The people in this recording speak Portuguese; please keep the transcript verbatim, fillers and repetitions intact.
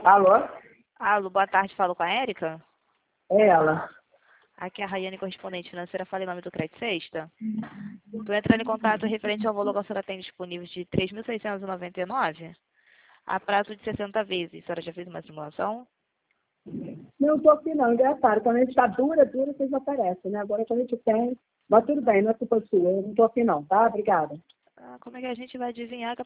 Alô? Alô, boa tarde, falo com a Érica? É ela. Aqui é a Rayane, correspondente financeira, falei em nome do Crédito Sexta. Estou entrando em contato referente ao valor que a senhora tem disponível de três mil seiscentos e noventa e nove a prazo de sessenta vezes. A senhora já fez uma simulação? Não estou aqui não, engraçado. Quando a gente está dura, dura, vocês aparecem, né? Agora quando a gente tem... Mas tudo bem, não é culpa sua. Eu não estou aqui não, tá? Obrigada. Ah, como é que a gente vai adivinhar que a